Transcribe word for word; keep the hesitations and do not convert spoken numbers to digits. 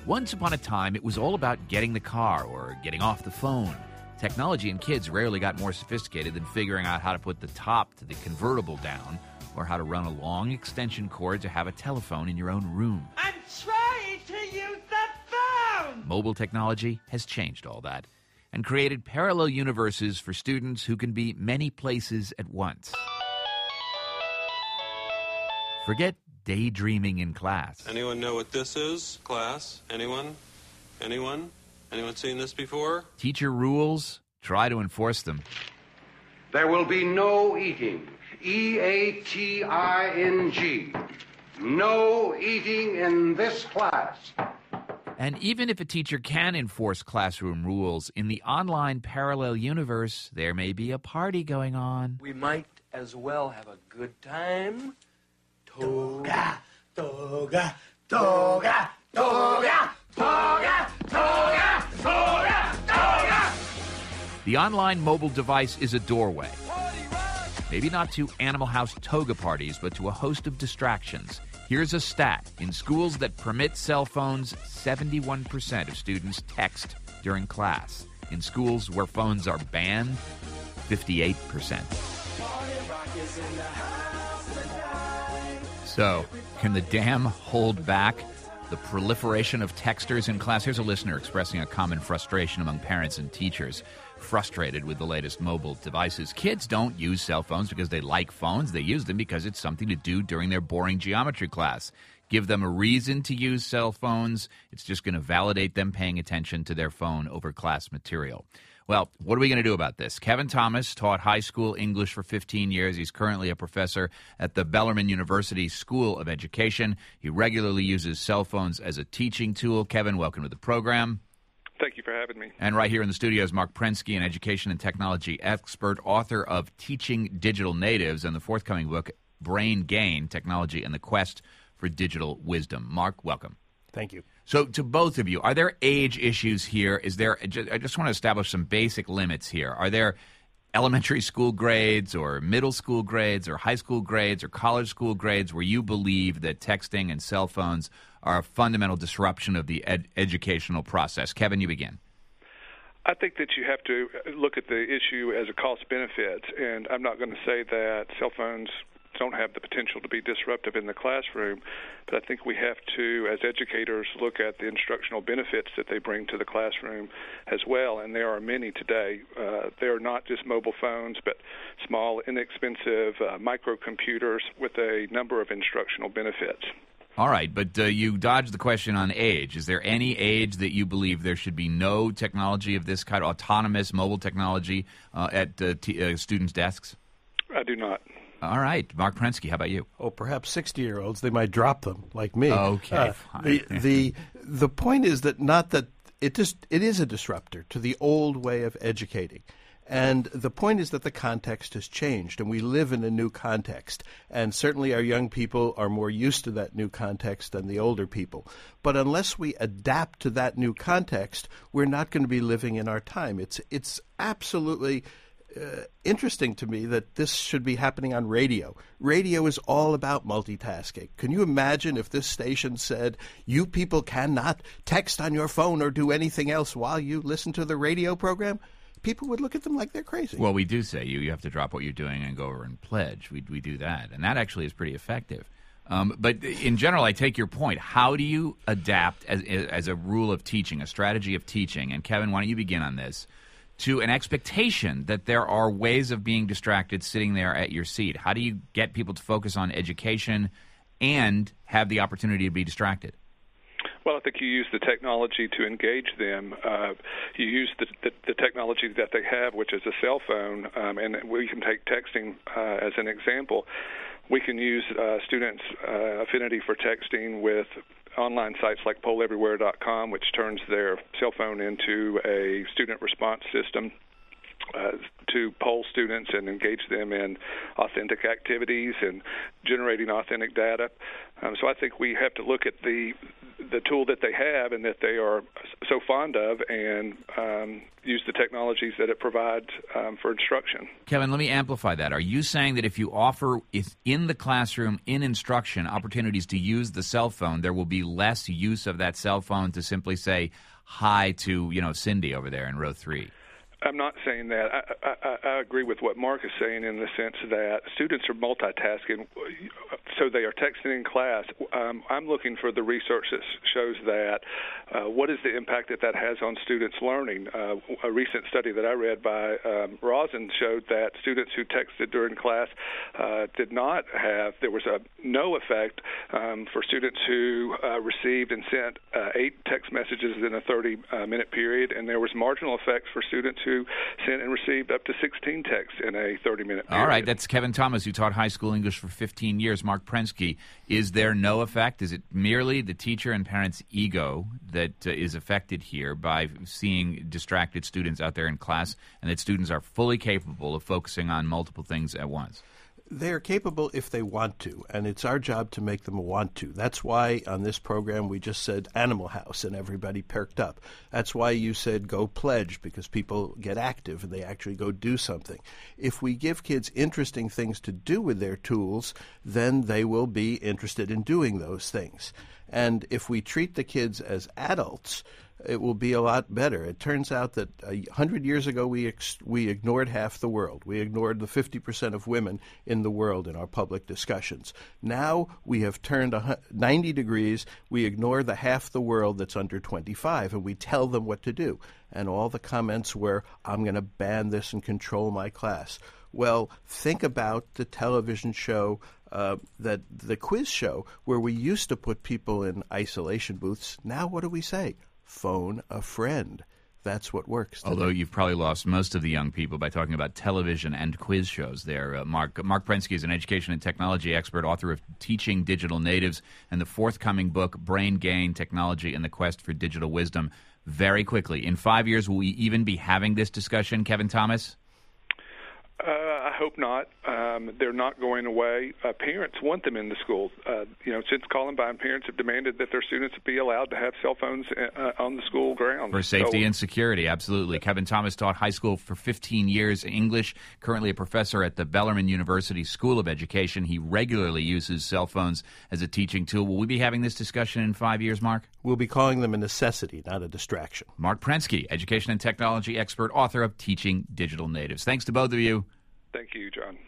Once upon a time, it was all about getting the car or getting off the phone. Technology and kids rarely got more sophisticated than figuring out how to put the top to the convertible down or how to run a long extension cord to have a telephone in your own room. I'm trying to use the phone! Mobile technology has changed all that and created parallel universes for students who can be many places at once. Forget daydreaming in class. Anyone know what this is, class? Anyone? Anyone? Anyone seen this before? Teacher rules, try to enforce them. There will be no eating. E A T I N G. No eating in this class. And even if a teacher can enforce classroom rules, in the online parallel universe, there may be a party going on. We might as well have a good time. Toga, toga, toga, toga, toga, toga, toga, toga. The online mobile device is a doorway. Maybe not to Animal House toga parties, but to a host of distractions. Here's a stat. In schools that permit cell phones, seventy-one percent of students text during class. In schools where phones are banned, fifty-eight percent. So, can the dam hold back the proliferation of texters in class? Here's a listener expressing a common frustration among parents and teachers, frustrated with the latest mobile devices. Kids don't use cell phones because they like phones. They use them because it's something to do during their boring geometry class. Give them a reason to use cell phones. It's just going to validate them paying attention to their phone over class material. Well, what are we going to do about this? Kevin Thomas taught high school English for fifteen years. He's currently a professor at the Bellarmine University School of Education. He regularly uses cell phones as a teaching tool. Kevin, welcome to the program. Thank you for having me. And right here in the studio is Mark Prensky, an education and technology expert, author of Teaching Digital Natives and the forthcoming book, Brain Gain, Technology and the Quest for Digital Wisdom. Mark, welcome. Thank you. So to both of you, are there age issues here? Is there? I just want to establish some basic limits here. Are there elementary school grades or middle school grades or high school grades or college school grades where you believe that texting and cell phones are a fundamental disruption of the ed- educational process? Kevin, you begin. I think that you have to look at the issue as a cost-benefit, and I'm not going to say that cell phones don't have the potential to be disruptive in the classroom, but I think we have to, as educators, look at the instructional benefits that they bring to the classroom as well, and there are many today. Uh, they are not just mobile phones, but small, inexpensive uh, microcomputers with a number of instructional benefits. All right, but uh, you dodged the question on age. Is there any age that you believe there should be no technology of this kind, autonomous mobile technology, uh, at uh, t- uh, students' desks? I do not. All right. Mark Prensky, how about you? Oh, perhaps sixty-year-olds, they might drop them, like me. Okay, uh, fine. The, the, the point is that not that it just it is a disruptor to the old way of educating. And the point is that the context has changed, and we live in a new context. And certainly our young people are more used to that new context than the older people. But unless we adapt to that new context, we're not going to be living in our time. It's it's absolutely uh, interesting to me that this should be happening on radio. Radio is all about multitasking. Can you imagine if this station said, you people cannot text on your phone or do anything else while you listen to the radio program? People would look at them like they're crazy. Well, we do say you you have to drop what you're doing and go over and pledge. We we do that, and that actually is pretty effective. Um, but in general, I take your point. How do you adapt as as a rule of teaching, a strategy of teaching? And Kevin, why don't you begin on this? To an expectation that there are ways of being distracted sitting there at your seat. How do you get people to focus on education and have the opportunity to be distracted? Well, I think you use the technology to engage them. Uh, you use the, the, the technology that they have, which is a cell phone, um, and we can take texting uh, as an example. We can use uh, students' uh, affinity for texting with online sites like poll everywhere dot com, which turns their cell phone into a student response system uh, to poll students and engage them in authentic activities and generating authentic data. Um, so I think we have to look at the the tool that they have and that they are so fond of, and um, use the technologies that it provides um, for instruction. Kevin, let me amplify that. Are you saying that if you offer if in the classroom, in instruction, opportunities to use the cell phone, there will be less use of that cell phone to simply say hi to, you know, Cindy over there in row three? I'm not saying that. I, I, I agree with what Mark is saying in the sense that students are multitasking, so they are texting in class. Um, I'm looking for the research that shows that uh, what is the impact that that has on students' learning. Uh, a recent study that I read by um, Rosen showed that students who texted during class uh, did not have, there was a no effect um, for students who uh, received and sent uh, eight text messages in a thirty-minute period, and there was marginal effects for students who sent and received up to sixteen texts in a thirty-minute period. All right, that's Kevin Thomas, who taught high school English for fifteen years. Mark Prensky, is there no effect? Is it merely the teacher and parent's ego that uh, is affected here by seeing distracted students out there in class, and that students are fully capable of focusing on multiple things at once? They're capable if they want to, and it's our job to make them want to. That's why on this program we just said Animal House and everybody perked up. That's why you said go pledge, because people get active and they actually go do something. If we give kids interesting things to do with their tools, then they will be interested in doing those things. And if we treat the kids as adults, it will be a lot better. It turns out that a hundred years ago we ex- we ignored half the world. We ignored the fifty percent of women in the world in our public discussions. Now we have turned ninety degrees. We ignore the half the world that's under twenty-five, and we tell them what to do. And all the comments were, I'm going to ban this and control my class. Well, think about the television show, uh, that the quiz show, where we used to put people in isolation booths. Now what do we say? Phone a friend. That's what works today. Although you've probably lost most of the young people by talking about television and quiz shows there. Uh, Mark Mark Prensky is an education and technology expert, author of Teaching Digital Natives and the forthcoming book, Brain Gain, Technology and the Quest for Digital Wisdom. Very quickly, in five years, will we even be having this discussion, Kevin Thomas? Uh, I hope not. Um, they're not going away. Uh, parents want them in the school. Uh, you know, since Columbine, parents have demanded that their students be allowed to have cell phones uh, on the school grounds. For safety so, and security, absolutely. Kevin Thomas taught high school for fifteen years, English, currently a professor at the Bellarmine University School of Education. He regularly uses cell phones as a teaching tool. Will we be having this discussion in five years, Mark? We'll be calling them a necessity, not a distraction. Mark Prensky, education and technology expert, author of Teaching Digital Natives. Thanks to both of you. Thank you, John.